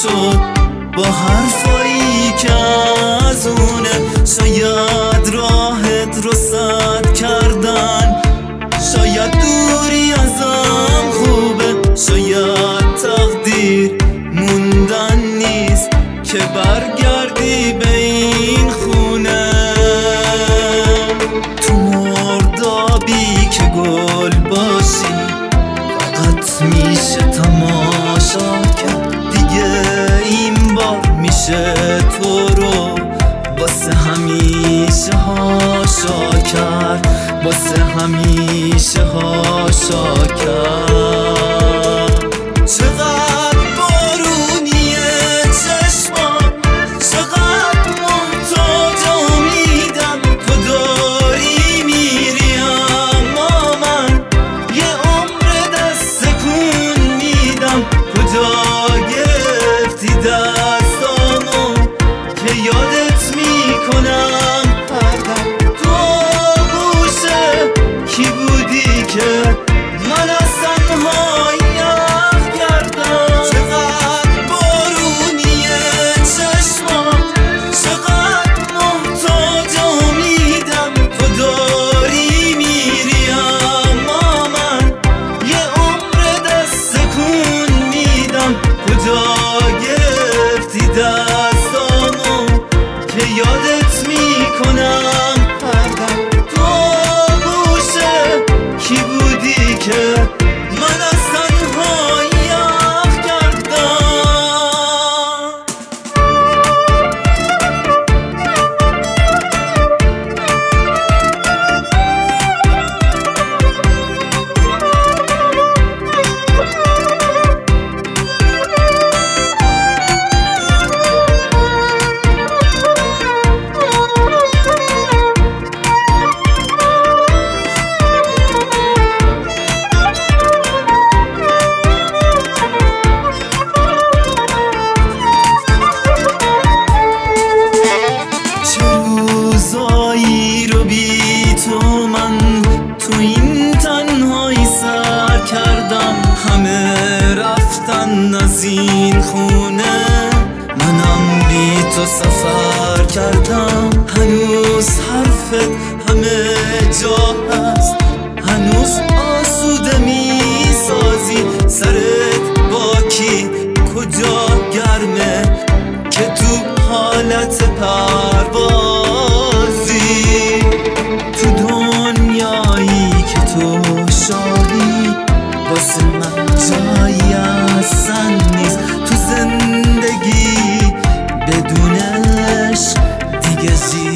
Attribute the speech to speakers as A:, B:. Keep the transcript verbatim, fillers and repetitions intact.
A: شد با حرفایی که از اونه. شاید راحت رو سد کردن، شاید دوری ازم خوبه، شاید تقدیر موندن نیست که برگردی به این خونه. تو مردابی که گل باشی فقط میشه تماشا کرد، دیگه این بار میشه تو رو واسه همیشه هاشا کرد، واسه همیشه هاشا کرد. چقدر بارونیه چشمام، چقدر محتاج امیدم، تو داری میری اما من یه عمر دست تکون میدم. کجا گرفتی دستامو که یادت میکنم هر دم. تو گوشه کی بودی که من از تنهایی یخ کردم. چقدر بارونیه چشمام، چقدر محتاج امیدم، تو داری میری اما من یه عمر دست تکون میدم. کجا گرفتی دستامو که یادت میکنم هر دم. تو گوشه کی بودی که من از تنهایی یخ کردم. روزایی رو بی تو من تو این تنهایی سر کردم. همه رفتن از این خونه، منم بی تو سفر کردم. هنوز حرفت همه جا هست، هنوز آسوده می سازی. سرت با کی کجا گرمه که تو حالت پروازی. تو دنیایی که تو شاهی واسه من جایی اصلا نیست. تو زندگی بدون عشق دیگه زیاد